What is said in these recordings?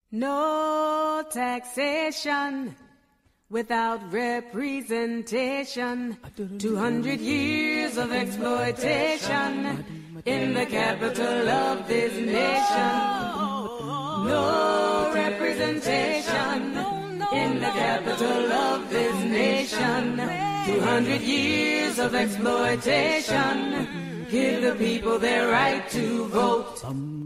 No taxation without representation. 200 years of exploitation in the capital of this nation. No representation in the capital of this nation. 200 years of exploitation. Give the people their right to vote.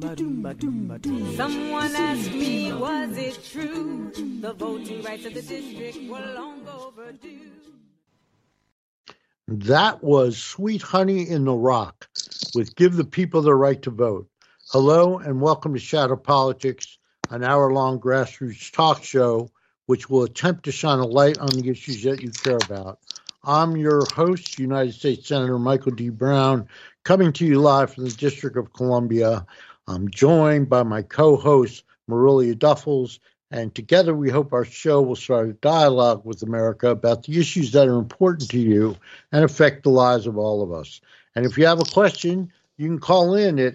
Someone asked me, was it true? The voting rights of the district were long overdue. That was Sweet Honey in the Rock with Give the People the Right to Vote. Hello and welcome to Shadow Politics, an hour-long grassroots talk show which will attempt to shine a light on the issues that you care about. I'm your host, United States Senator Michael D. Brown, coming to you live from the District of Columbia. I'm joined by my co-host, Marilia Duffels, and together we hope our show will start a dialogue with America about the issues that are important to you and affect the lives of all of us. And if you have a question, you can call in at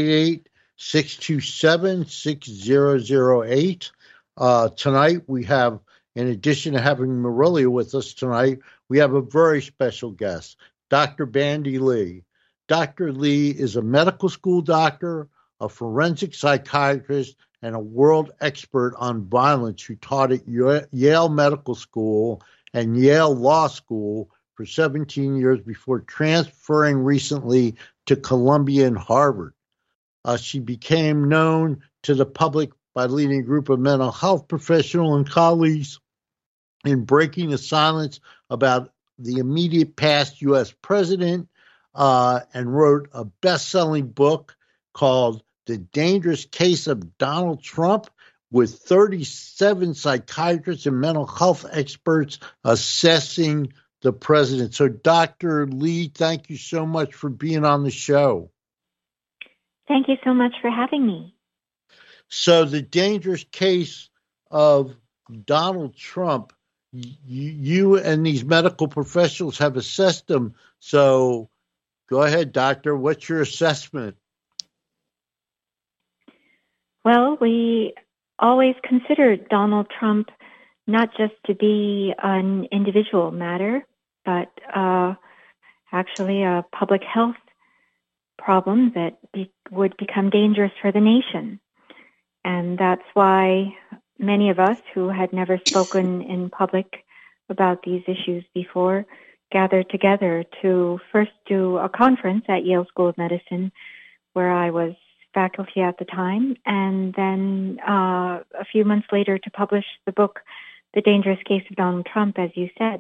888-627-6008. Tonight we have, in addition to having Marilia with us tonight, we have a very special guest, Dr. Bandy Lee. Dr. Lee is a medical school doctor, a forensic psychiatrist, and a world expert on violence who taught at Yale Medical School and Yale Law School for 17 years before transferring recently to Columbia and Harvard. She became known to the public by leading a group of mental health professionals and colleagues in breaking the silence about the immediate past U.S. president, and wrote a best-selling book called The Dangerous Case of Donald Trump, with 37 psychiatrists and mental health experts assessing the president. So, Dr. Lee, thank you so much for being on the show. Thank you so much for having me. So, The Dangerous Case of Donald Trump, you and these medical professionals have assessed them. So, go ahead, doctor. What's your assessment? Well, we always considered Donald Trump not just to be an individual matter, but actually a public health problem that would become dangerous for the nation. And that's why many of us who had never spoken in public about these issues before gathered together to first do a conference at Yale School of Medicine, where I was faculty at the time, and then a few months later to publish the book, The Dangerous Case of Donald Trump, as you said.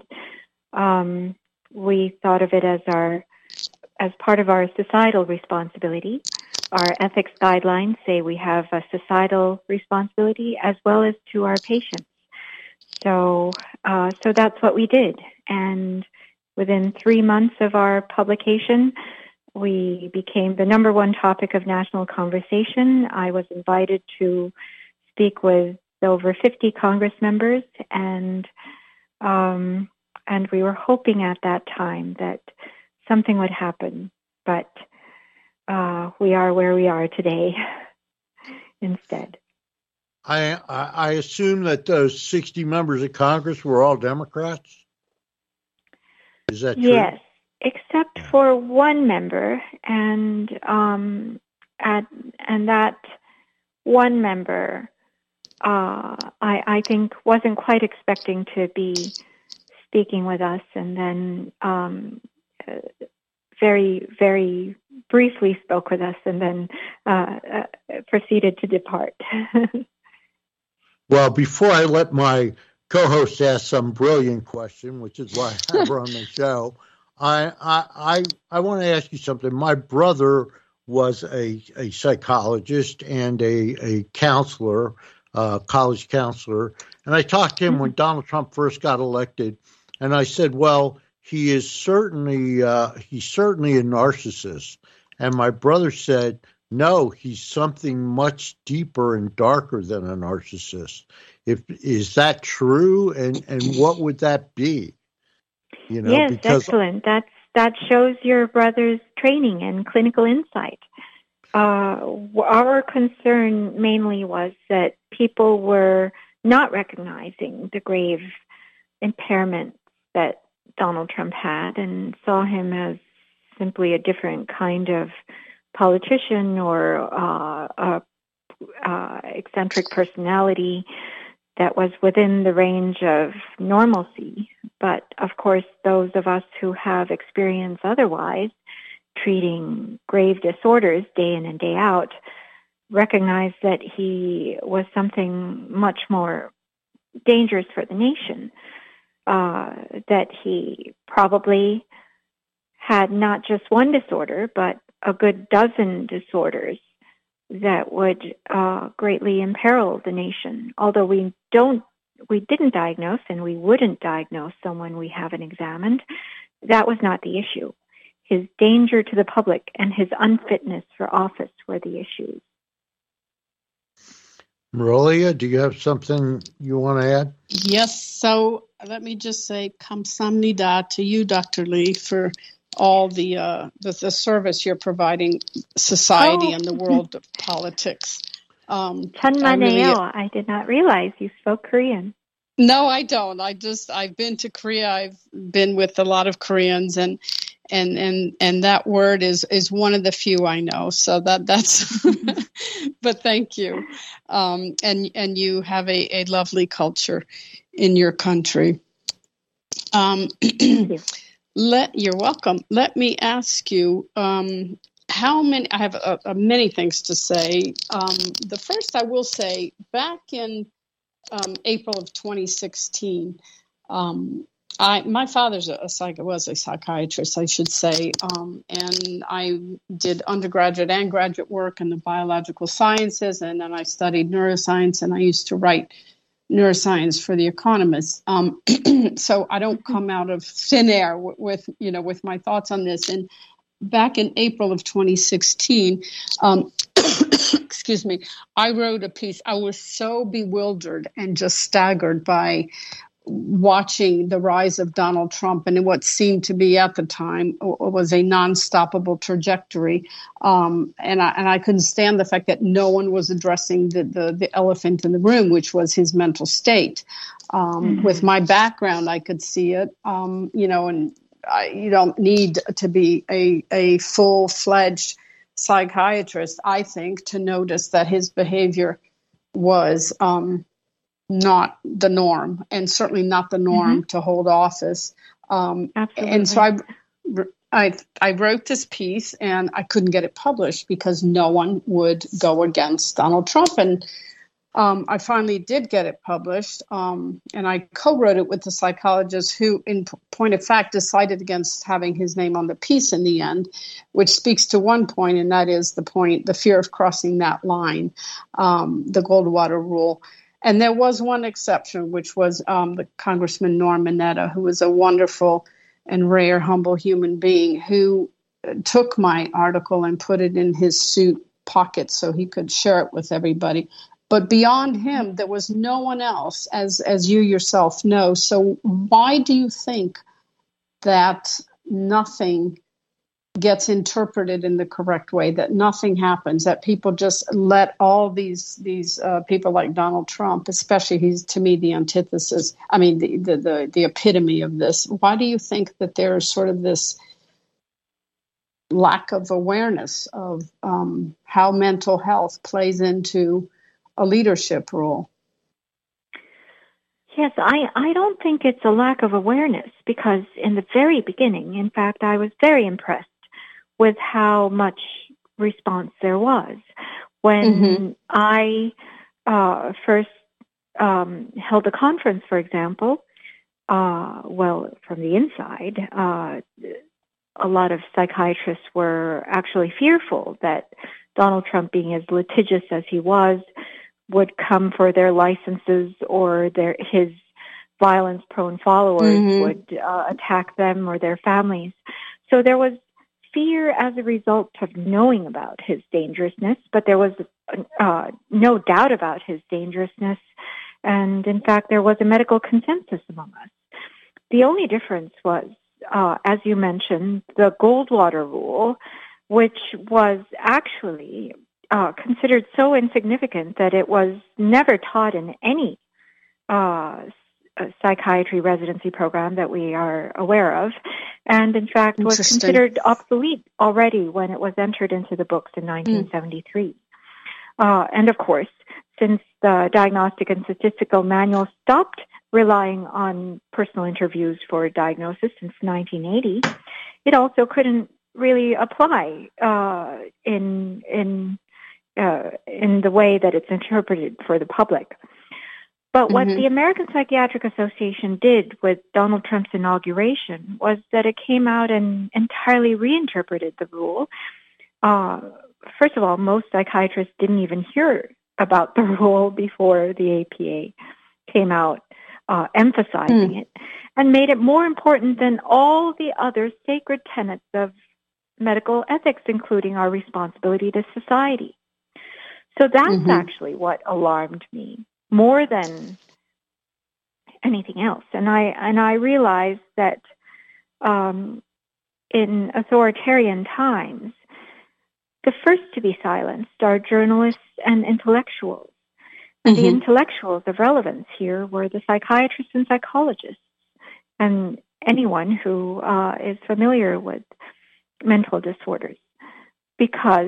We thought of it as part of our societal responsibility. Our ethics guidelines say we have a societal responsibility as well as to our patients. So that's what we did. And within 3 months of our publication, we became the number one topic of national conversation. I was invited to speak with over 50 Congress members, and we were hoping at that time that something would happen. But we are where we are today instead. I assume that those 60 members of Congress were all Democrats? Is that true? Yes, except for one member, and that one member, I think, wasn't quite expecting to be speaking with us, and then very, very briefly spoke with us, and then proceeded to depart. Well, before I let my co-host ask some brilliant question, which is why I have her on the show, I want to ask you something. My brother was a psychologist and a counselor, college counselor, and I talked to him when Donald Trump first got elected, and I said, well, he's certainly a narcissist. And my brother said, no, he's something much deeper and darker than a narcissist. Is that true? And what would that be? Yes, excellent. That shows your brother's training and clinical insight. our concern mainly was that people were not recognizing the grave impairment that Donald Trump had and saw him as simply a different kind of politician or a eccentric personality that was within the range of normalcy. But of course, those of us who have experience otherwise, treating grave disorders day in and day out, recognize that he was something much more dangerous for the nation, that he probably had not just one disorder, but a good dozen disorders that would greatly imperil the nation. Although we didn't diagnose, and we wouldn't diagnose someone we haven't examined, that was not the issue. His danger to the public and his unfitness for office were the issues. Marillia, do you have something you want to add? Yes. So let me just say kamsamnida to you, Dr. Lee, for all the service you're providing society and the world of politics. Chanmaneo, I did not realize you spoke Korean. No, I don't. I've been to Korea. I've been with a lot of Koreans, and that word is one of the few I know. So that's, but thank you. And you have a lovely culture in your country. Thank you. You're welcome. Let me ask you, how many, I have many things to say. The first I will say, back in April of 2016, my father's was a psychiatrist, I should say, and I did undergraduate and graduate work in the biological sciences, and then I studied neuroscience, and I used to write neuroscience for The Economist. So I don't come out of thin air with my thoughts on this. And back in April of 2016, excuse me, I wrote a piece. I was so bewildered and just staggered by watching the rise of Donald Trump and what seemed to be at the time was a non-stoppable trajectory. And I couldn't stand the fact that no one was addressing the elephant in the room, which was his mental state. With my background, I could see it, and you don't need to be a full-fledged psychiatrist, I think, to notice that his behavior was not the norm, and certainly not the norm to hold office. Absolutely. And so I wrote this piece, and I couldn't get it published because no one would go against Donald Trump. And I finally did get it published, and I co-wrote it with the psychologist who, in point of fact, decided against having his name on the piece in the end, which speaks to one point, and that is the fear of crossing that line, the Goldwater rule. And there was one exception, which was the Congressman Norm Mineta, who was a wonderful and rare, humble human being who took my article and put it in his suit pocket so he could share it with everybody. But beyond him, there was no one else, as you yourself know. So why do you think that nothing gets interpreted in the correct way, that nothing happens, that people just let all these people like Donald Trump, especially he's, to me, the antithesis, I mean, the epitome of this. Why do you think that there's sort of this lack of awareness of how mental health plays into a leadership role? Yes, I don't think it's a lack of awareness, because in the very beginning, in fact, I was very impressed with how much response there was. When I first held a conference, for example, from the inside, a lot of psychiatrists were actually fearful that Donald Trump, being as litigious as he was, would come for their licenses, or his violence-prone followers would attack them or their families. So there was fear as a result of knowing about his dangerousness, but there was no doubt about his dangerousness. And in fact, there was a medical consensus among us. The only difference was, as you mentioned, the Goldwater rule which was actually considered so insignificant that it was never taught in any psychiatry residency program that we are aware of, and in fact was considered obsolete already when it was entered into the books in 1973. And of course, since the Diagnostic and Statistical Manual stopped relying on personal interviews for diagnosis since 1980, it also couldn't really apply in the way that it's interpreted for the public. But what the American Psychiatric Association did with Donald Trump's inauguration was that it came out and entirely reinterpreted the rule. First of all, most psychiatrists didn't even hear about the rule before the APA came out emphasizing it, and made it more important than all the other sacred tenets of medical ethics, including our responsibility to society. So that's actually what alarmed me more than anything else. And I realized that in authoritarian times, the first to be silenced are journalists and intellectuals. And the intellectuals of relevance here were the psychiatrists and psychologists, and anyone who is familiar with mental disorders, because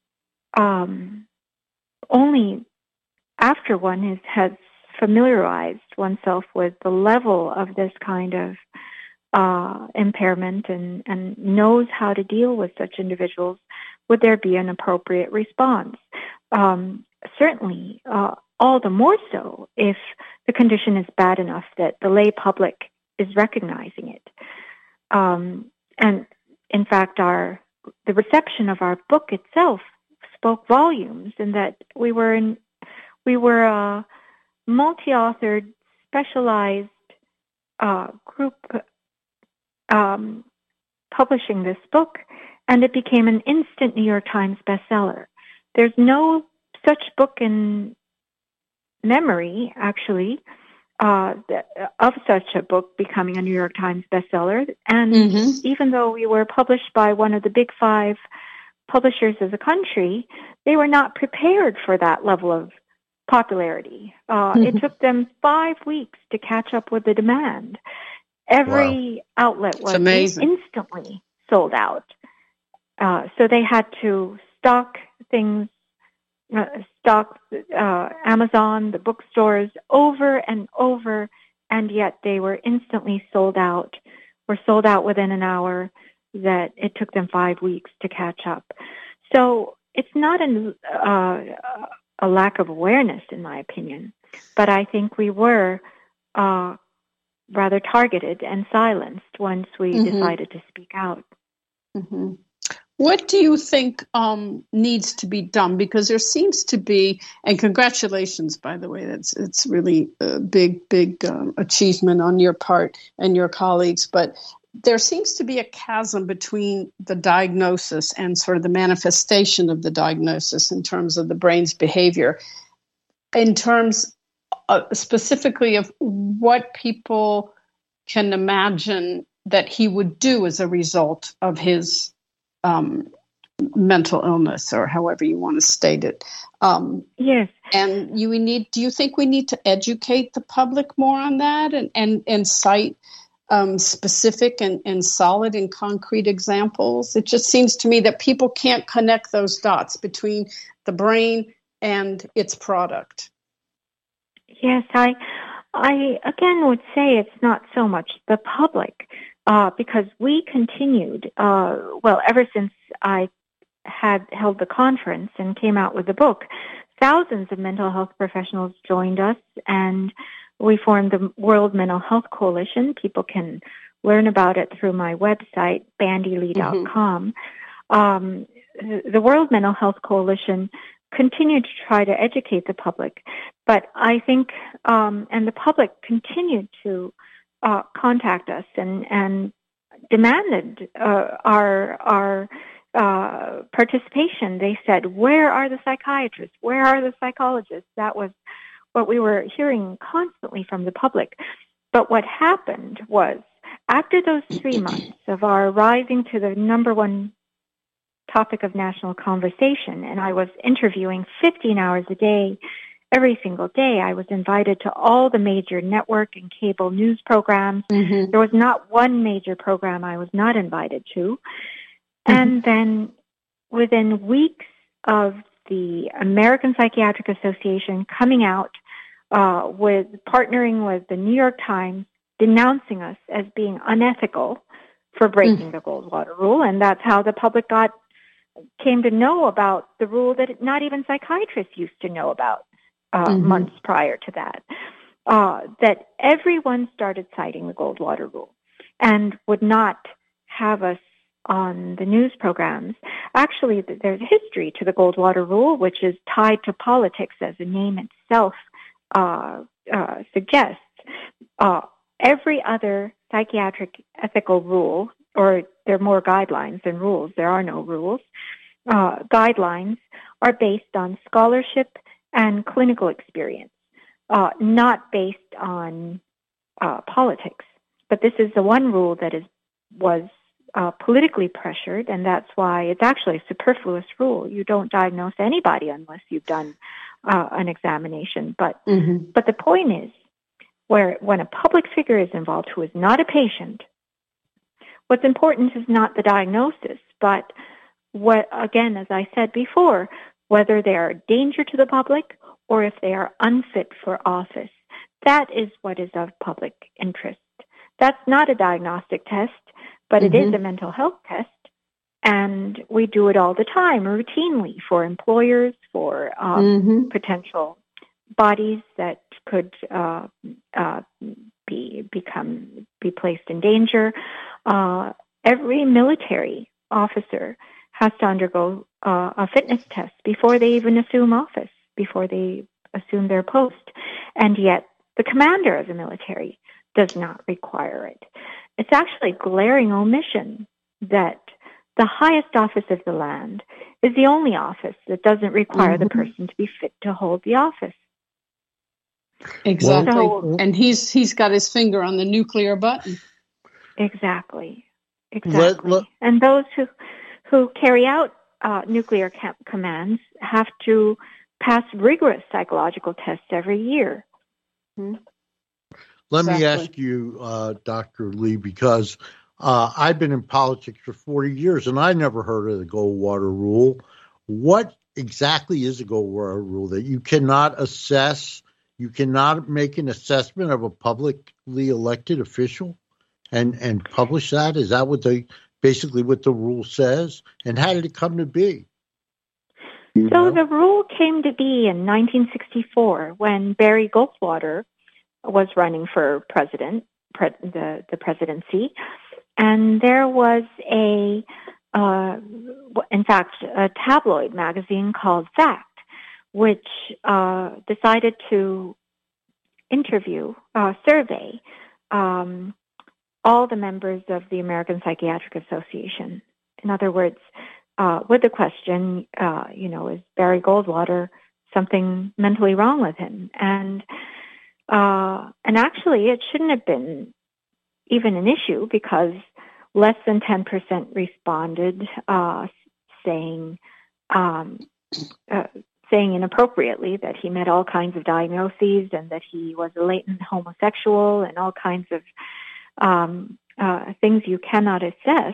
only after one has familiarized oneself with the level of this kind of impairment and knows how to deal with such individuals would there be an appropriate response. Certainly, all the more so if the condition is bad enough that the lay public is recognizing it. And in fact, the reception of our book itself spoke volumes, in that we were a multi-authored, specialized group publishing this book, and it became an instant New York Times bestseller. There's no such book in memory, actually, of such a book becoming a New York Times bestseller. And even though we were published by one of the big 5 publishers of the country, they were not prepared for that level of popularity. It took them 5 weeks to catch up with the demand. Every outlet was instantly sold out. So they had to stock things, Amazon, the bookstores, over and over, and yet they were instantly sold out, were sold out within an hour, that it took them 5 weeks to catch up. So it's not a lack of awareness, in my opinion, but I think we were rather targeted and silenced once we decided to speak out. What do you think needs to be done? Because there seems to be, and congratulations, by the way, it's really a big achievement on your part and your colleagues, but there seems to be a chasm between the diagnosis and sort of the manifestation of the diagnosis in terms of the brain's behavior, in terms specifically of what people can imagine that he would do as a result of his mental illness, or however you want to state it. Yes. And do you think we need to educate the public more on that and cite specific and solid and concrete examples? It just seems to me that people can't connect those dots between the brain and its product. Yes, I again would say it's not so much the public, because we continued, ever since I had held the conference and came out with the book, thousands of mental health professionals joined us, and we formed the World Mental Health Coalition. People can learn about it through my website, bandylee.com. The World Mental Health Coalition continued to try to educate the public, but I think, and the public continued to contact us and demanded our participation. They said, "Where are the psychiatrists? Where are the psychologists?" That was what we were hearing constantly from the public. But what happened was, after those 3 months of our rising to the number one topic of national conversation, and I was interviewing 15 hours a day, every single day. I was invited to all the major network and cable news programs. Mm-hmm. There was not one major program I was not invited to. Mm-hmm. And then within weeks of the American Psychiatric Association coming out with partnering with the New York Times, denouncing us as being unethical for breaking the Goldwater Rule, and that's how the public came to know about the rule that not even psychiatrists used to know about months prior to that. That everyone started citing the Goldwater Rule and would not have us on the news programs. Actually, there's history to the Goldwater Rule, which is tied to politics, as the name itself suggests. Every other psychiatric ethical rule, or there are more guidelines than rules, there are no rules, guidelines are based on scholarship and clinical experience, not based on politics. But this is the one rule that was politically pressured, and that's why it's actually a superfluous rule. You don't diagnose anybody unless you've done an examination. But the point is, when a public figure is involved who is not a patient, what's important is not the diagnosis, but what, again, as I said before, whether they are a danger to the public or if they are unfit for office. That is what is of public interest. That's not a diagnostic test, but it is a mental health test, and we do it all the time, routinely, for employers, for potential bodies that could be placed in danger. Every military officer has to undergo a fitness test before they even assume office, before they assume their post, and yet the commander of the military does not require it. It's actually a glaring omission that the highest office of the land is the only office that doesn't require the person to be fit to hold the office. Exactly. And he's got his finger on the nuclear button. Exactly. And those who carry out nuclear commands have to pass rigorous psychological tests every year. Let me ask you, Dr. Lee, because I've been in politics for 40 years and I never heard of the Goldwater Rule. What exactly is the Goldwater Rule? That you cannot assess, you cannot make an assessment of a publicly elected official and publish that? Is that basically what the rule says? And how did it come to be? The rule came to be in 1964 when Barry Goldwater was running for president, the presidency, and there was in fact, a tabloid magazine called Fact, which decided to survey all the members of the American Psychiatric Association. In other words, with the question, is Barry Goldwater something mentally wrong with him? And actually, it shouldn't have been even an issue because less than 10% responded, saying inappropriately that he met all kinds of diagnoses and that he was a latent homosexual and all kinds of things you cannot assess.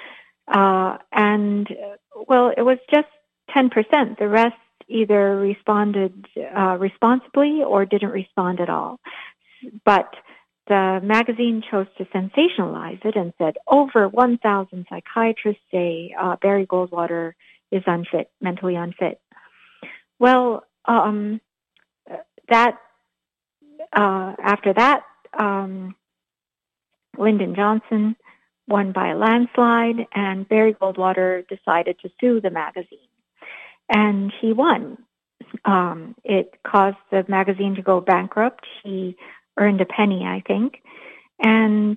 It was just 10%. The rest either responded responsibly or didn't respond at all. But the magazine chose to sensationalize it and said over 1,000 psychiatrists say Barry Goldwater is unfit, mentally unfit. Well, after that, Lyndon Johnson won by a landslide, and Barry Goldwater decided to sue the magazine. And he won. It caused the magazine to go bankrupt. He earned a penny, I think. And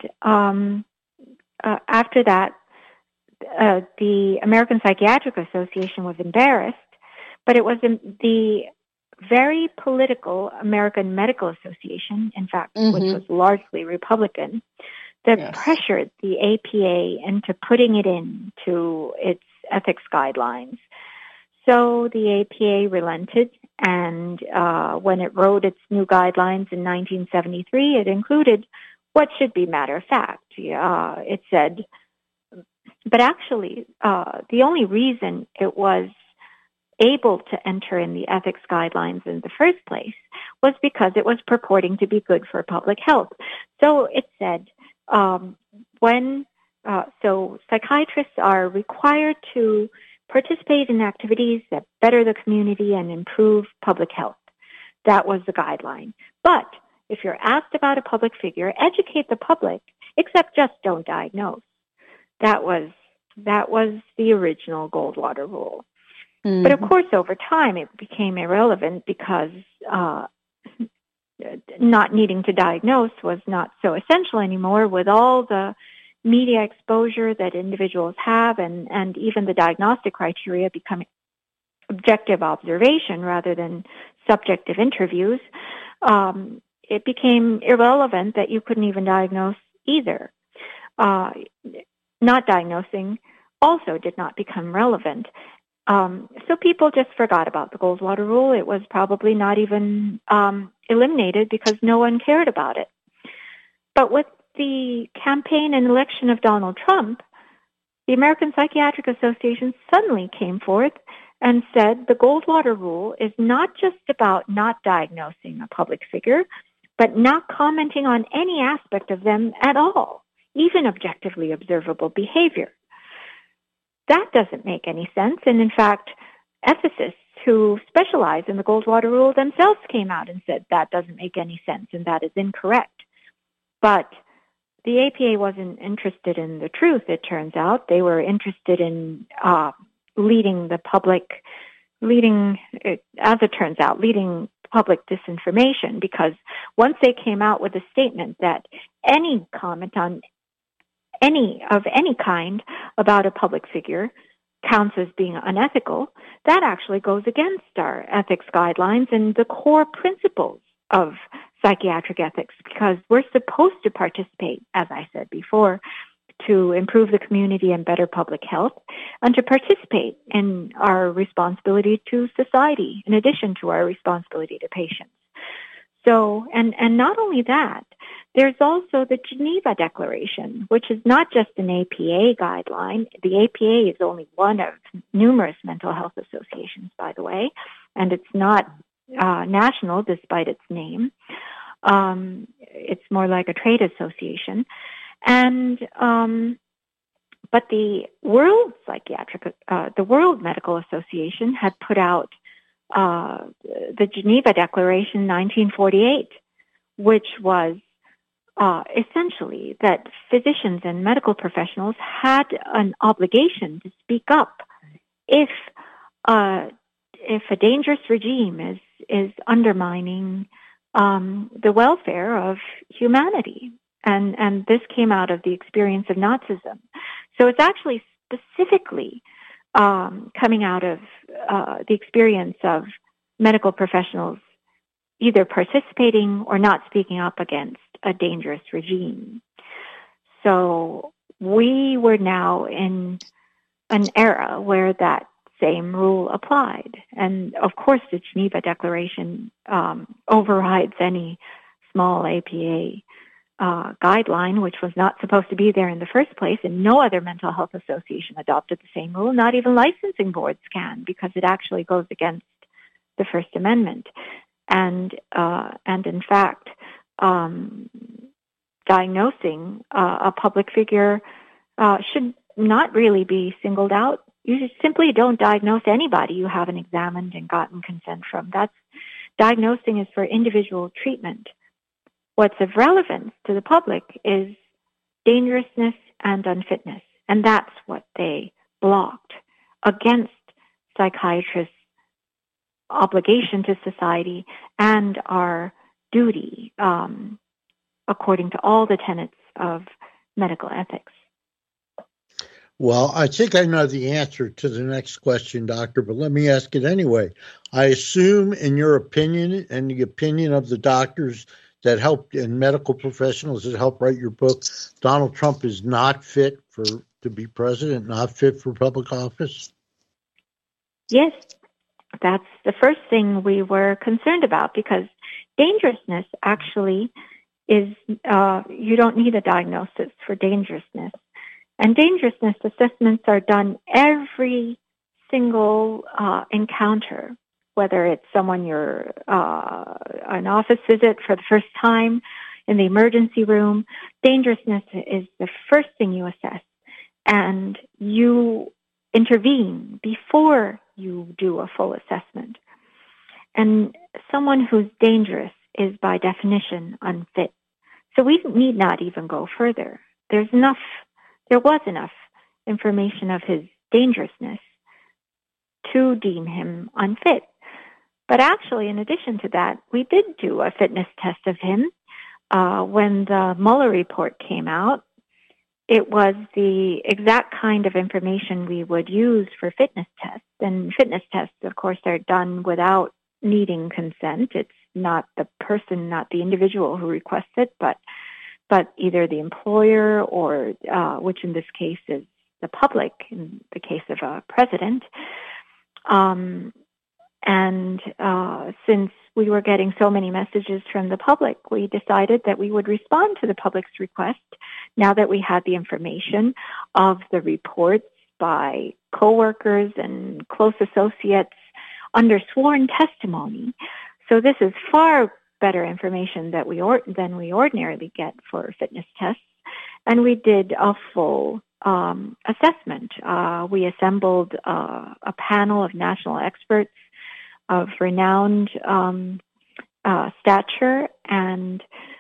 after that, the American Psychiatric Association was embarrassed, but it was the very political American Medical Association, in fact, which was largely Republican, that pressured the APA into putting it into its ethics guidelines. So the APA relented, and when it wrote its new guidelines in 1973, it included what should be matter of fact. It said, but actually, the only reason it was able to enter in the ethics guidelines in the first place was because it was purporting to be good for public health. So it said, so psychiatrists are required to participate in activities that better the community and improve public health. That was the guideline. But if you're asked about a public figure, educate the public, except just don't diagnose. That was the original Goldwater rule. Mm-hmm. But of course, over time, it became irrelevant because not needing to diagnose was not so essential anymore with all the media exposure that individuals have and even the diagnostic criteria becoming objective observation rather than subjective interviews. It became irrelevant that you couldn't even diagnose either. Not diagnosing also did not become relevant. So people just forgot about the Goldwater rule. It was probably not even eliminated because no one cared about it. But with the campaign and election of Donald Trump, the American Psychiatric Association suddenly came forth and said the Goldwater rule is not just about not diagnosing a public figure, but not commenting on any aspect of them at all, even objectively observable behavior. That doesn't make any sense. And in fact, ethicists who specialize in the Goldwater rule themselves came out and said that doesn't make any sense and that is incorrect. But the APA wasn't interested in the truth, it turns out. They were interested in leading public disinformation, because once they came out with a statement that any comment on any kind about a public figure counts as being unethical, that actually goes against our ethics guidelines and the core principles of psychiatric ethics, because we're supposed to participate, as I said before, to improve the community and better public health, and to participate in our responsibility to society, in addition to our responsibility to patients. So, and not only that, there's also the Geneva Declaration, which is not just an APA guideline. The APA is only one of numerous mental health associations, by the way, and it's not national despite its name. It's more like a trade association. And but the World Medical Association had put out the Geneva Declaration in 1948, which was essentially that physicians and medical professionals had an obligation to speak up if a dangerous regime is undermining the welfare of humanity. And this came out of the experience of Nazism. So it's actually specifically coming out of the experience of medical professionals either participating or not speaking up against a dangerous regime. So we were now in an era where that same rule applied. And of course, the Geneva Declaration overrides any small APA guideline, which was not supposed to be there in the first place, and no other mental health association adopted the same rule. Not even licensing boards can, because it actually goes against the First Amendment. And in fact, diagnosing a public figure should not really be singled out. You just simply don't diagnose anybody you haven't examined and gotten consent from. Diagnosing is for individual treatment. What's of relevance to the public is dangerousness and unfitness, and that's what they blocked against psychiatrists' obligation to society and our duty, according to all the tenets of medical ethics. Well, I think I know the answer to the next question, Doctor, but let me ask it anyway. I assume, in your opinion and the opinion of the doctors that helped and medical professionals that helped write your book, Donald Trump is not fit for to be president, not fit for public office? Yes, that's the first thing we were concerned about, because dangerousness actually is, you don't need a diagnosis for dangerousness. And dangerousness assessments are done every single encounter, whether it's someone you're an office visit for the first time, in the emergency room. Dangerousness is the first thing you assess, and you intervene before you do a full assessment. And someone who's dangerous is by definition unfit. So we need not even go further. There was enough information of his dangerousness to deem him unfit. But actually, in addition to that, we did do a fitness test of him. When the Mueller report came out, it was the exact kind of information we would use for fitness tests. And fitness tests, of course, are done without needing consent. It's not the person, not the individual who requests it, but either the employer or, which in this case is the public, in the case of a president. Since we were getting so many messages from the public, we decided that we would respond to the public's request now that we had the information of the reports by coworkers and close associates under sworn testimony. So this is far better information than we ordinarily get for fitness tests. And we did a full assessment. We assembled a panel of national experts of renowned stature and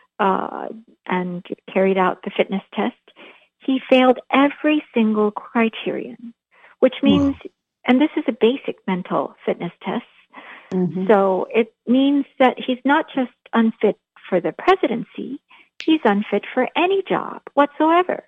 carried out the fitness test. He failed every single criterion, which means, and this is a basic mental fitness test, so it means that he's not just unfit for the presidency, he's unfit for any job whatsoever.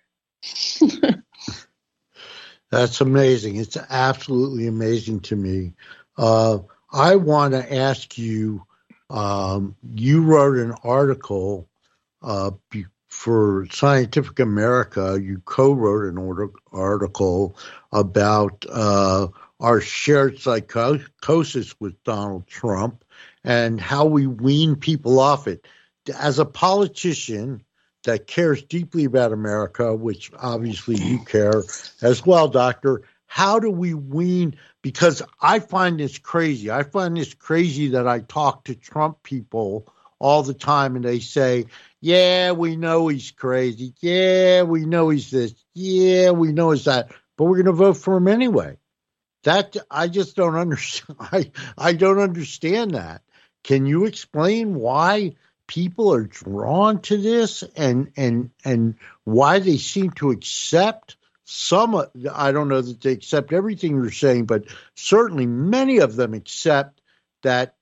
That's amazing. It's absolutely amazing to me. I want to ask you, you wrote an article for Scientific America. You co-wrote an article about our shared psychosis with Donald Trump and how we wean people off it. As a politician that cares deeply about America, which obviously you care as well, Doctor, how do we wean? Because I find this crazy. I find this crazy that I talk to Trump people all the time and they say, yeah, we know he's crazy. Yeah, we know he's this. Yeah, we know he's that. But we're going to vote for him anyway. That I just don't understand. I don't understand that. Can you explain why people are drawn to this and why they seem to accept some? I don't know that they accept everything you're saying, but certainly many of them accept that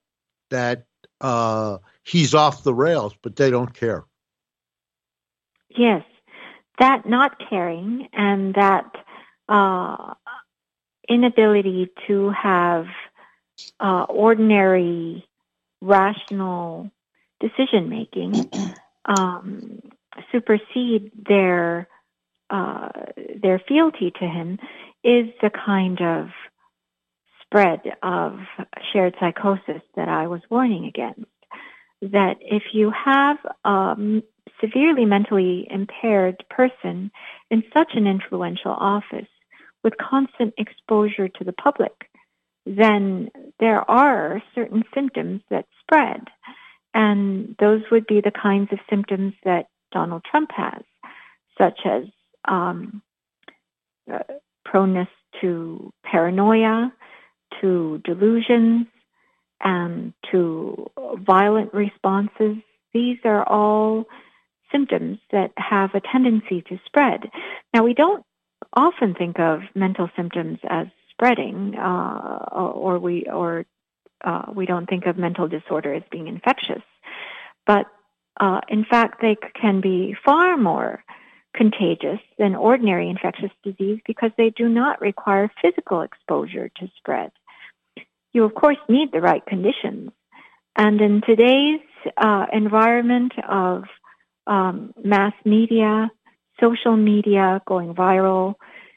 he's off the rails, but they don't care. Yes, that not caring and that inability to have ordinary, rational decision-making supersede their fealty to him is the kind of spread of shared psychosis that I was warning against. That if you have a severely mentally impaired person in such an influential office with constant exposure to the public, then there are certain symptoms that spread. And those would be the kinds of symptoms that Donald Trump has, such as proneness to paranoia, to delusions, and to violent responses. These are all symptoms that have a tendency to spread. Now, we don't often think of mental symptoms as spreading, or we don't think of mental disorder as being infectious. But in fact, they can be far more contagious than ordinary infectious disease because they do not require physical exposure to spread. You, of course, need the right conditions. And in today's environment of mass media, social media going viral,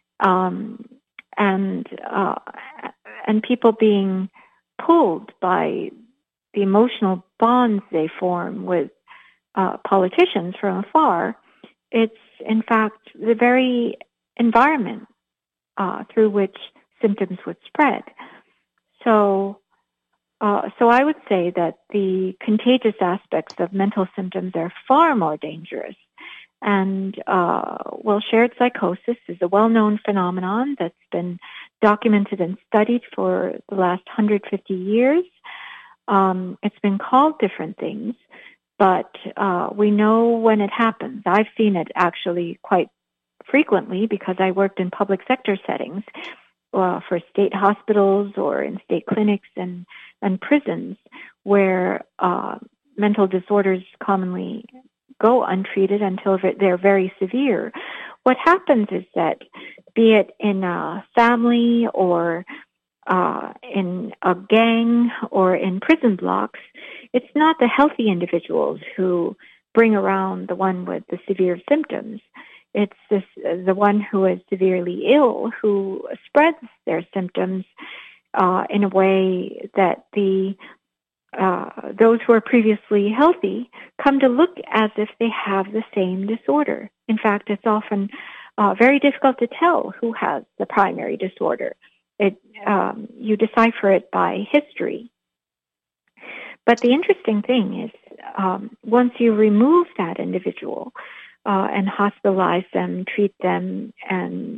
and people being pulled by the emotional bonds they form with politicians from afar. It's, in fact, the very environment through which symptoms would spread. So I would say that the contagious aspects of mental symptoms are far more dangerous. And, shared psychosis is a well-known phenomenon that's been documented and studied for the last 150 years. It's been called different things, but we know when it happens. I've seen it actually quite frequently because I worked in public sector settings for state hospitals or in state clinics and prisons where mental disorders commonly go untreated until they're very severe. What happens is that, be it in a family or in a gang or in prison blocks, it's not the healthy individuals who bring around the one with the severe symptoms. It's the one who is severely ill who spreads their symptoms in a way that those who are previously healthy come to look as if they have the same disorder. In fact, it's often very difficult to tell who has the primary disorder. You decipher it by history. But the interesting thing is, once you remove that individual and hospitalize them, treat them, and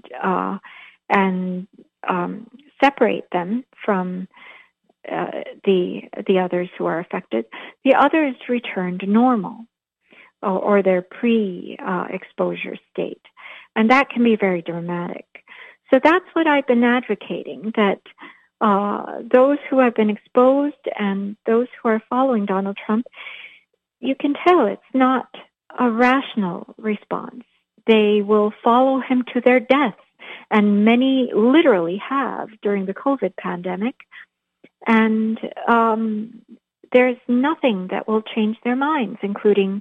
separate them from the others who are affected, the others return to normal or their pre-exposure state. And that can be very dramatic. So that's what I've been advocating, that those who have been exposed and those who are following Donald Trump, you can tell it's not a rational response. They will follow him to their deaths, and many literally have during the COVID pandemic. And there's nothing that will change their minds, including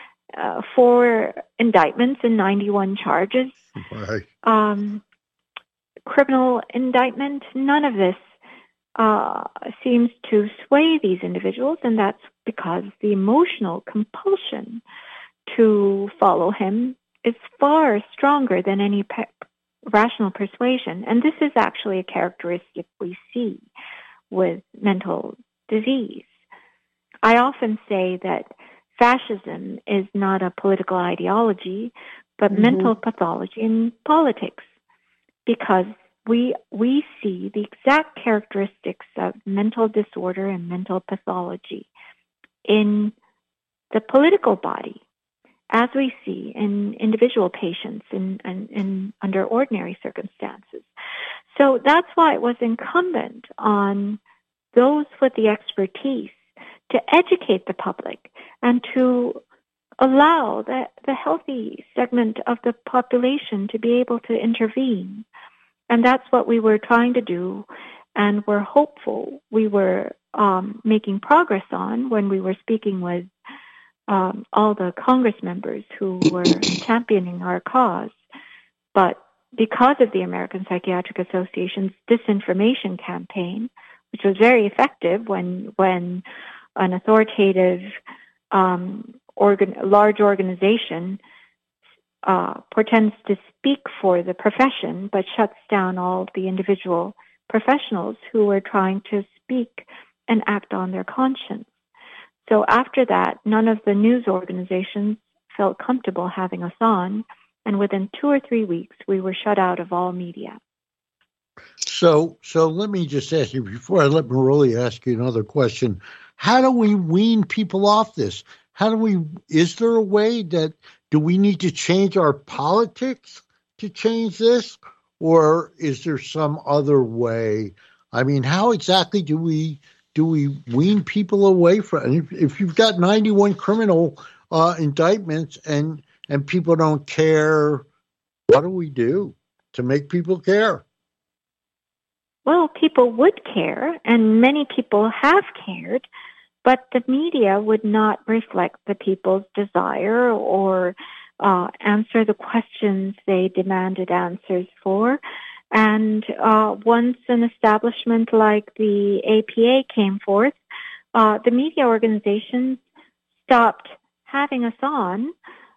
4 indictments and 91 charges. Right. Criminal indictment, none of this seems to sway these individuals, and that's because the emotional compulsion to follow him is far stronger than any rational persuasion. And this is actually a characteristic we see with mental disease. I often say that fascism is not a political ideology, but mental pathology in politics, because we see the exact characteristics of mental disorder and mental pathology in the political body, as we see in individual patients in under ordinary circumstances. So that's why it was incumbent on those with the expertise to educate the public and to allow the healthy segment of the population to be able to intervene. And that's what we were trying to do, and we're hopeful we were making progress on when we were speaking with all the Congress members who were championing our cause. But because of the American Psychiatric Association's disinformation campaign, which was very effective when an authoritative large organization pretends to speak for the profession but shuts down all the individual professionals who are trying to speak and act on their conscience. So after that, none of the news organizations felt comfortable having us on, and within 2 or 3 weeks, we were shut out of all media. So let me just ask you, before I let Murali ask you another question, how do we wean people off this? Is there a way do we need to change our politics to change this? Or is there some other way? I mean, how exactly do we wean people away from it? If you've got 91 criminal indictments and people don't care, what do we do to make people care? Well, people would care, and many people have cared, but the media would not reflect the people's desire or answer the questions they demanded answers for. And once an establishment like the APA came forth, the media organizations stopped having us on.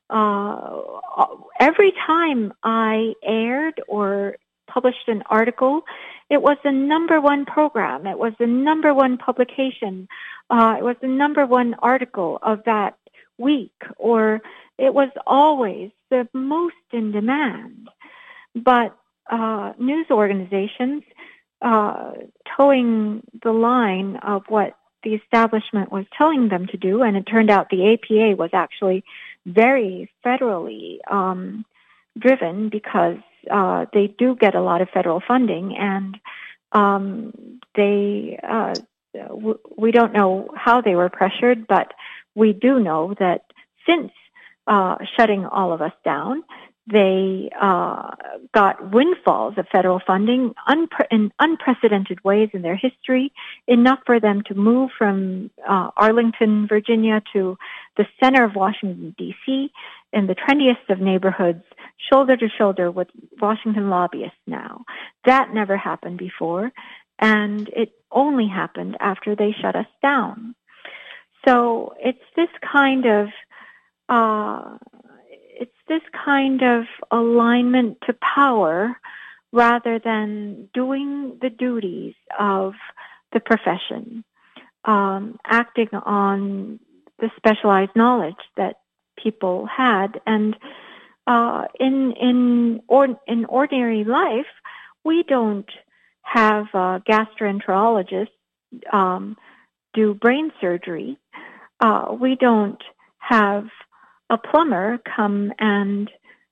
Every time I aired or published an article, it was the number one program. It was the number one publication. It was the number one article of that week, or it was always the most in demand. But news organizations, towing the line of what the establishment was telling them to do, and it turned out the APA was actually very federally driven, because they do get a lot of federal funding, and we don't know how they were pressured, but we do know that since shutting all of us down, they got windfalls of federal funding in unprecedented ways in their history, enough for them to move from Arlington, Virginia to the center of Washington, D.C., in the trendiest of neighborhoods, shoulder to shoulder with Washington lobbyists now. That never happened before, and it only happened after they shut us down. So it's this kind of alignment to power, rather than doing the duties of the profession, acting on the specialized knowledge that people had. And in ordinary life, we don't have gastroenterologists do brain surgery. We don't have a plumber come and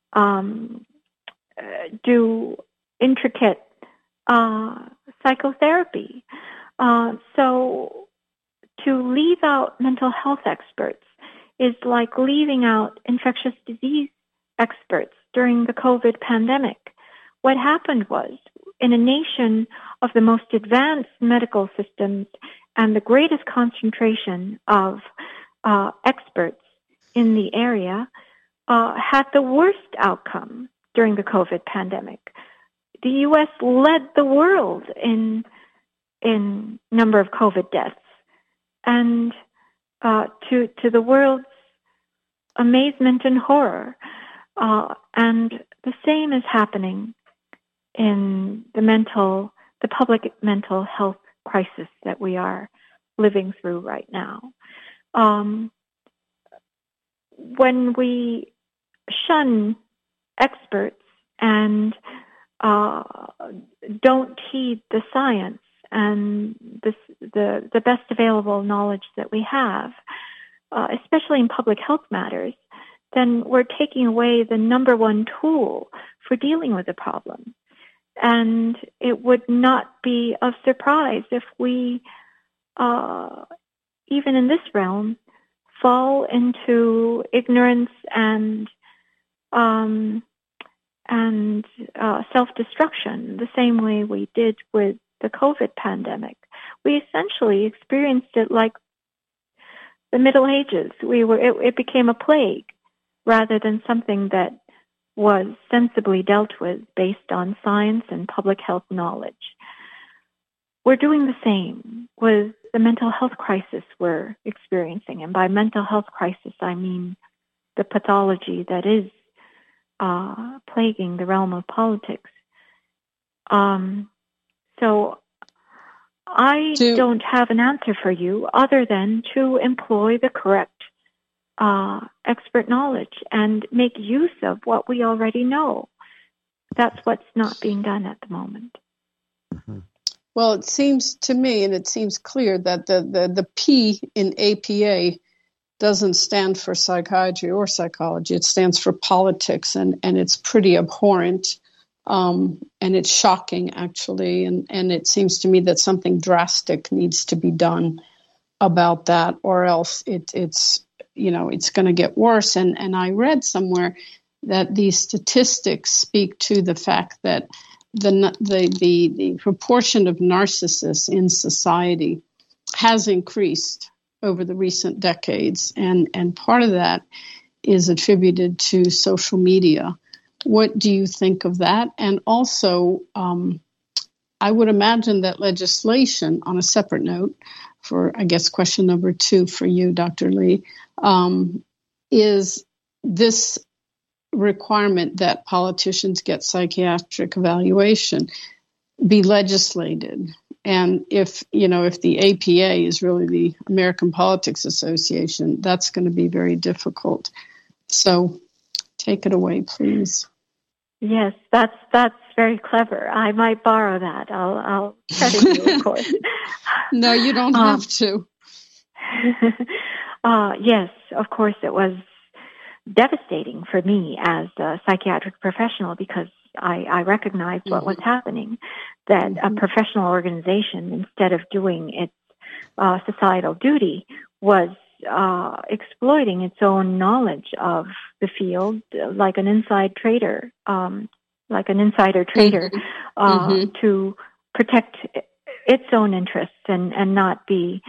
do intricate psychotherapy. So to leave out mental health experts is like leaving out infectious disease experts during the COVID pandemic. What happened was, in a nation of the most advanced medical systems and the greatest concentration of experts in the area, had the worst outcome during the COVID pandemic. The U.S. led the world in number of COVID deaths, and to the world's amazement and horror. And the same is happening in the public mental health crisis that we are living through right now. When we shun experts and don't heed the science and the best available knowledge that we have, especially in public health matters, then we're taking away the number one tool for dealing with the problem. And it would not be of surprise if we, even in this realm, fall into ignorance and self-destruction the same way we did with the COVID pandemic. We essentially experienced it like the Middle Ages. It became a plague rather than something that was sensibly dealt with based on science and public health knowledge. We're doing the same with the mental health crisis we're experiencing. And by mental health crisis, I mean the pathology that is plaguing the realm of politics. So I don't have an answer for you other than to employ the correct expert knowledge and make use of what we already know. That's what's not being done at the moment. Mm-hmm. Well, it seems to me, and it seems clear, that the P in APA doesn't stand for psychiatry or psychology. It stands for politics, and it's pretty abhorrent, and it's shocking, actually. And it seems to me that something drastic needs to be done about that, or else it's going to get worse. And I read somewhere that these statistics speak to the fact that the proportion of narcissists in society has increased over the recent decades, and part of that is attributed to social media. What do you think of that? And also, I would imagine that legislation, on a separate note, for, I guess, question number 2 for you, Dr. Lee, is this requirement that politicians get psychiatric evaluation be legislated? And if the APA is really the American Politics Association, that's going to be very difficult. So take it away, please. Yes, that's very clever. I might borrow that. I'll credit you, of course. No, you don't have to. Yes, of course, it was devastating for me as a psychiatric professional because I recognized what was happening, that a professional organization, instead of doing its societal duty, was exploiting its own knowledge of the field like an insider trader, to protect its own interests and not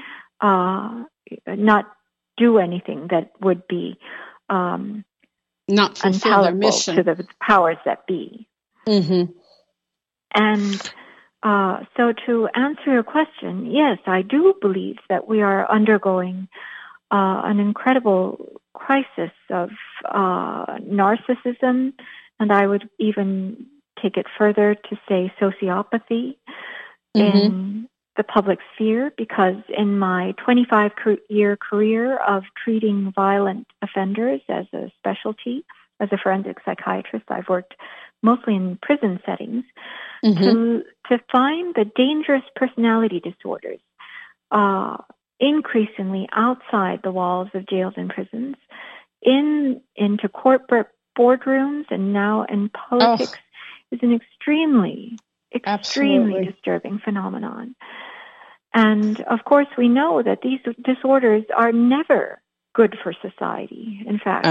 do anything that would be not fulfill their mission to the powers that be. Mm-hmm. And so to answer your question, yes, I do believe that we are undergoing an incredible crisis of narcissism, and I would even take it further to say sociopathy in the public sphere, because in my 25-year career of treating violent offenders as a specialty, as a forensic psychiatrist, I've worked mostly in prison settings, to find the dangerous personality disorders increasingly outside the walls of jails and prisons, into corporate boardrooms and now in politics, is an extremely disturbing phenomenon. And of course, we know that these disorders are never good for society. In fact,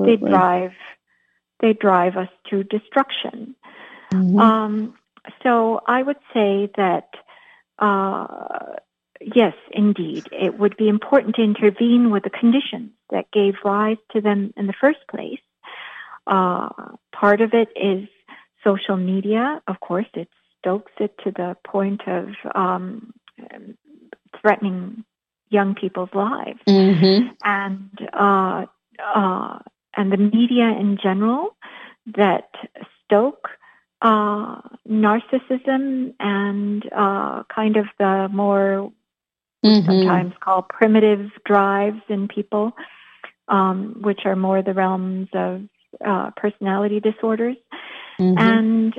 they drive us to destruction. So I would say that, yes, indeed, it would be important to intervene with the conditions that gave rise to them in the first place. Part of it is social media. Of course, it stokes it to the point of threatening young people's lives. And the media in general that stoke narcissism and kind of the more sometimes called primitive drives in people, which are more the realms of personality disorders, and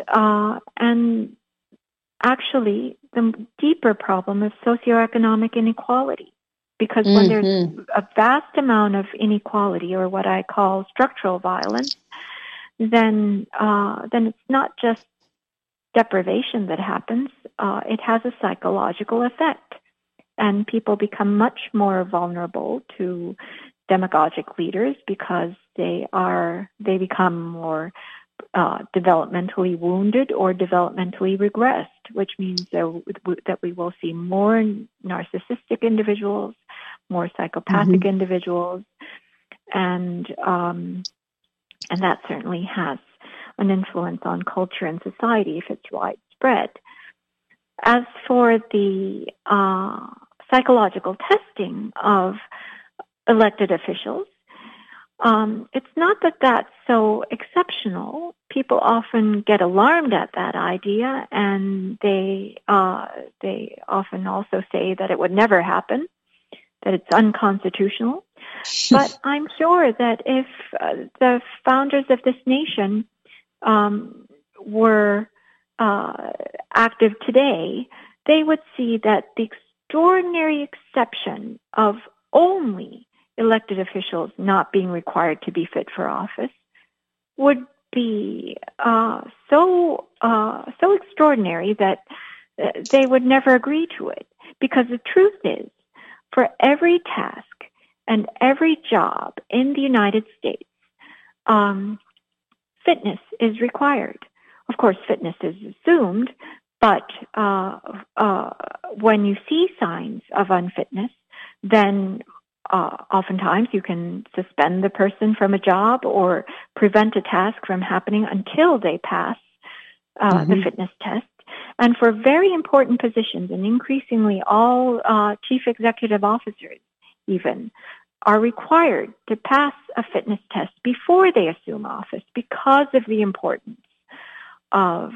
actually the deeper problem of socioeconomic inequality. Because when there's a vast amount of inequality, or what I call structural violence, then it's not just deprivation that happens. It has a psychological effect, and people become much more vulnerable to demagogic leaders because they become more developmentally wounded or developmentally regressed, which means that we will see more narcissistic individuals, more psychopathic individuals, and that certainly has an influence on culture and society if it's widespread. As for the psychological testing of elected officials, it's not that that's so exceptional. People often get alarmed at that idea, and they often also say that it would never happen, that it's unconstitutional. But I'm sure that if the founders of this nation were active today, they would see that the extraordinary exception of only elected officials not being required to be fit for office would be so extraordinary that they would never agree to it. Because the truth is, for every task and every job in the United States, fitness is required. Of course, fitness is assumed, but when you see signs of unfitness, then oftentimes you can suspend the person from a job or prevent a task from happening until they pass the fitness test. And for very important positions, and increasingly all chief executive officers even are required to pass a fitness test before they assume office because of the importance of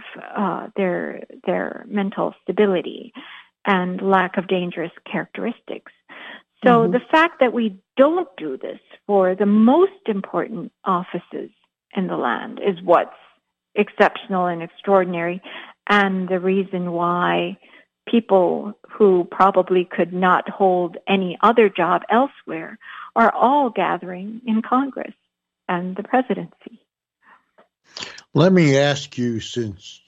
their mental stability and lack of dangerous characteristics. So the fact that we don't do this for the most important offices in the land is what's exceptional and extraordinary, and the reason why people who probably could not hold any other job elsewhere are all gathering in Congress and the presidency. Let me ask you, since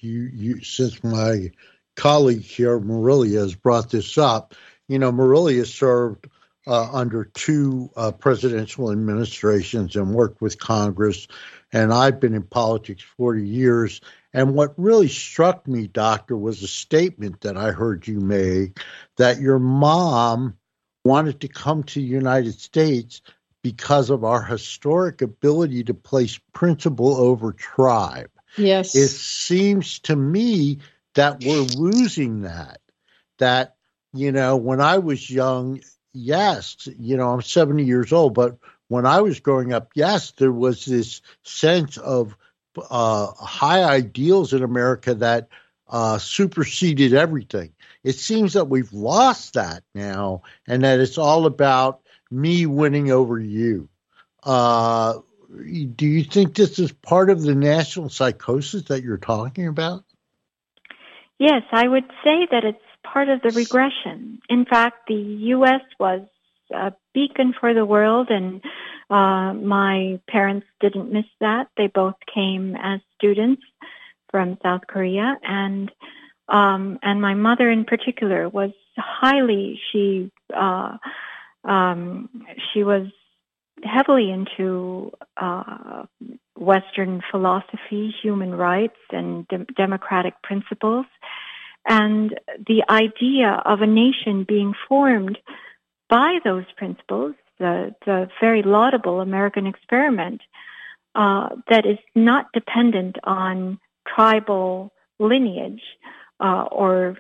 my colleague here, Marilia, has brought this up. Marilia served under two presidential administrations and worked with Congress, and I've been in politics 40 years. And what really struck me, Doctor, was a statement that I heard you make, that your mom wanted to come to the United States because of our historic ability to place principle over tribe. Yes. It seems to me that we're losing that. That, when I was young, yes, I'm 70 years old, but when I was growing up, yes, there was this sense of high ideals in America that superseded everything. It seems that we've lost that now, and that it's all about me winning over you. Do you think this is part of the national psychosis that you're talking about? Yes, I would say that it's part of the regression. In fact, the U.S. was a beacon for the world, and my parents didn't miss that. They both came as students from South Korea, and my mother in particular was she was heavily into Western philosophy, human rights, and democratic principles, and the idea of a nation being formed by those principles, the very laudable American experiment that is not dependent on tribal lineage or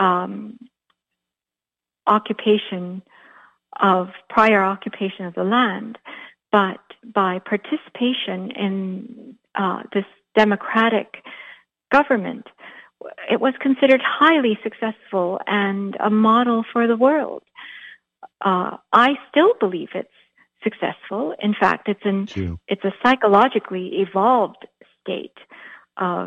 prior occupation of the land, but by participation in this democratic government. It was considered highly successful and a model for the world. I still believe it's successful. In fact, it's a psychologically evolved state of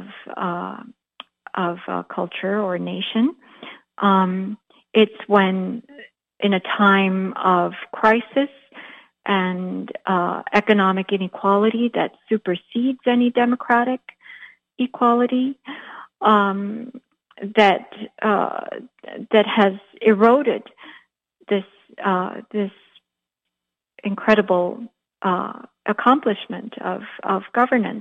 culture or nation. It's when, in a time of crisis and economic inequality that supersedes any democratic equality, that has eroded this incredible accomplishment of governance,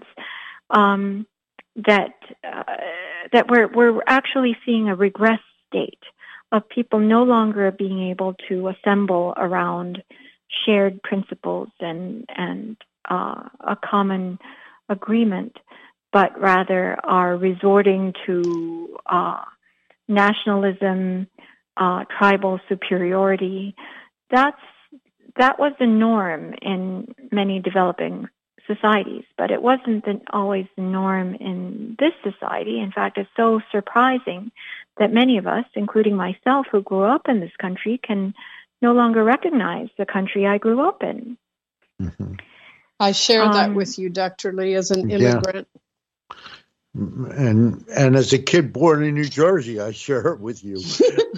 that we're actually seeing a regress state of people no longer being able to assemble around shared principles and a common agreement, but rather are resorting to nationalism, tribal superiority. That was the norm in many developing societies, but it wasn't always the norm in this society. In fact, it's so surprising that many of us, including myself who grew up in this country, can no longer recognize the country I grew up in. Mm-hmm. I share that with you, Dr. Lee, as an immigrant. And as a kid born in New Jersey, I share it with you.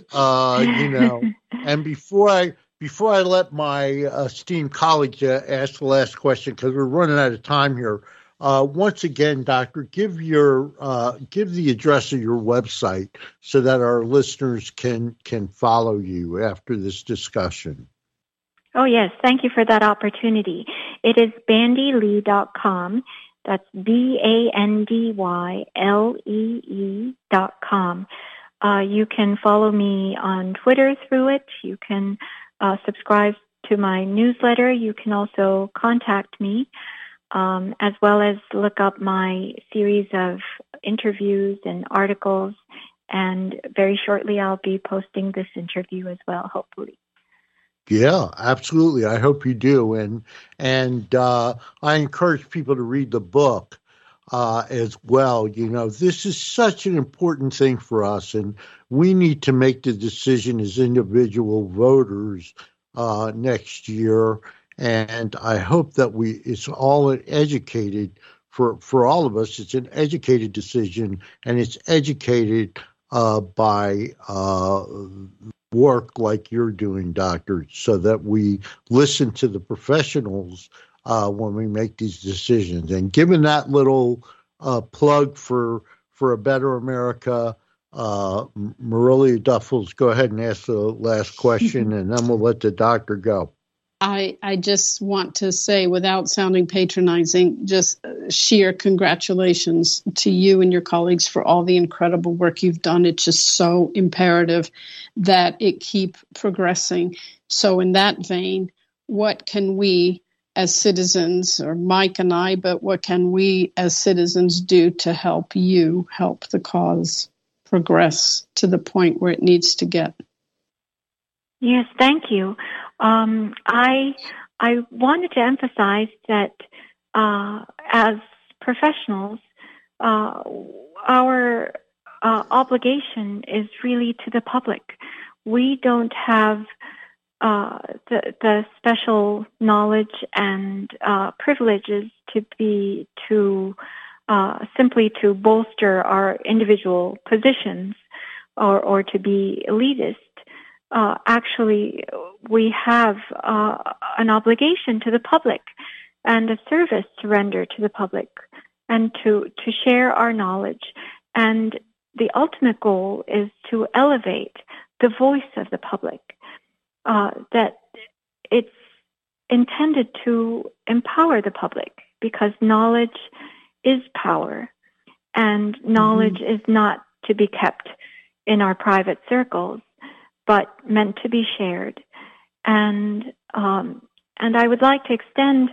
And before I let my esteemed colleagues ask the last question, because we're running out of time here, once again, Doctor, give the address of your website so that our listeners can follow you after this discussion. Oh, yes. Thank you for that opportunity. It is bandylee.com. That's BANDYLEE.com. You can follow me on Twitter through it. You can subscribe to my newsletter, you can also contact me, as well as look up my series of interviews and articles. And very shortly, I'll be posting this interview as well, hopefully. Yeah, absolutely. I hope you do. And I encourage people to read the book as well. You know, this is such an important thing for us, and we need to make the decision as individual voters next year. And I hope that it's all educated for all of us. It's an educated decision, and it's educated by work like you're doing, Doctor, so that we listen to the professionals when we make these decisions. And given that little plug for a better America, Marilia Duffels, go ahead and ask the last question, and then we'll let the doctor go. I just want to say, without sounding patronizing, just sheer congratulations to you and your colleagues for all the incredible work you've done. It's just so imperative that it keep progressing. So in that vein, what can we as citizens, or Mike and I, but what can we as citizens do to help the cause progress to the point where it needs to get? Yes, thank you. I wanted to emphasize that as professionals, our obligation is really to the public. We don't have the special knowledge and privileges to simply to bolster our individual positions or to be elitist. Actually, we have an obligation to the public and a service to render to the public and to share our knowledge. And the ultimate goal is to elevate the voice of the public, that it's intended to empower the public, because knowledge is power, and knowledge is not to be kept in our private circles, but meant to be shared. And I would like to extend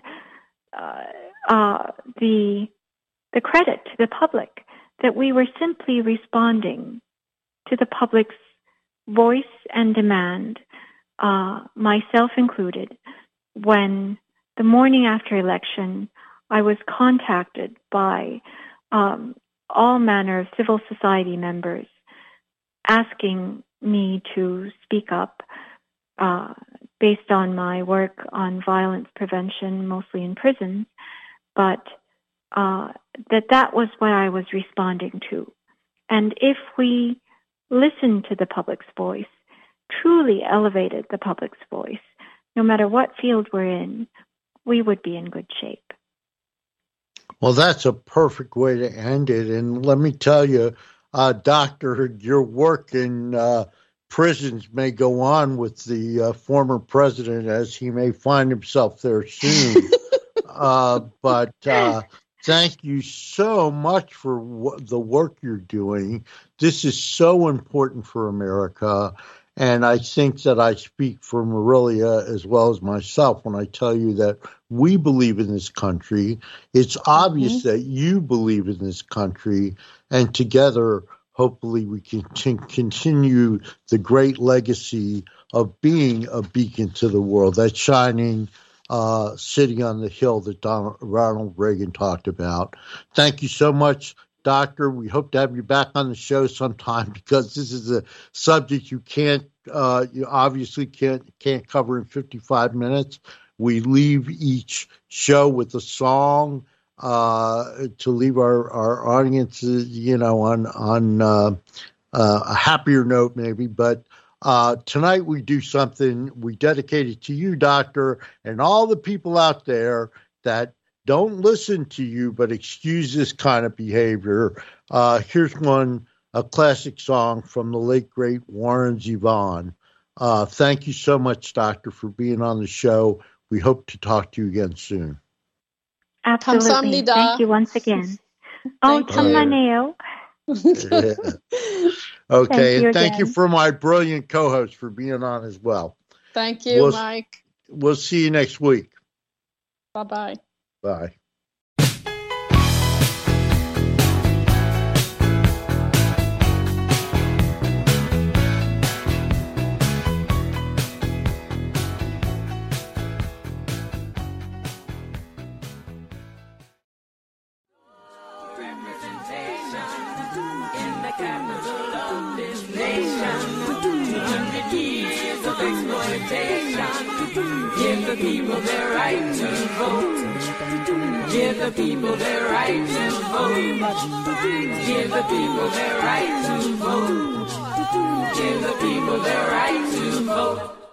the credit to the public that we were simply responding to the public's voice and demand, myself included, when the morning after election I was contacted by all manner of civil society members asking me to speak up based on my work on violence prevention, mostly in prisons, but that was what I was responding to. And if we listened to the public's voice, truly elevated the public's voice, no matter what field we're in, we would be in good shape. Well, that's a perfect way to end it. And let me tell you, Doctor, your work in prisons may go on with the former president, as he may find himself there soon. But thank you so much for the work you're doing. This is so important for America. And I think that I speak for Marilia as well as myself when I tell you that we believe in this country. It's obvious that you believe in this country, and together, hopefully, we can continue the great legacy of being a beacon to the world, that shining city on the hill that Ronald Reagan talked about. Thank you so much, Doctor. We hope to have you back on the show sometime, because this is a subject you obviously can't cover in 55 minutes. We leave each show with a song to leave our audience, on a happier note, maybe. But tonight we do something we dedicate it to you, Doctor, and all the people out there that don't listen to you but excuse this kind of behavior. Here's a classic song from the late, great Warren Zevon. Thank you so much, Doctor, for being on the show. We hope to talk to you again soon. Absolutely. Thank you once again. Tammaneo. Okay, and thank you for my brilliant co-host for being on as well. Thank you, Mike. We'll see you next week. Bye-bye. Bye. Give the people their right to vote. Give the people their right to vote. Give the people their right to vote. Give the people their right to vote.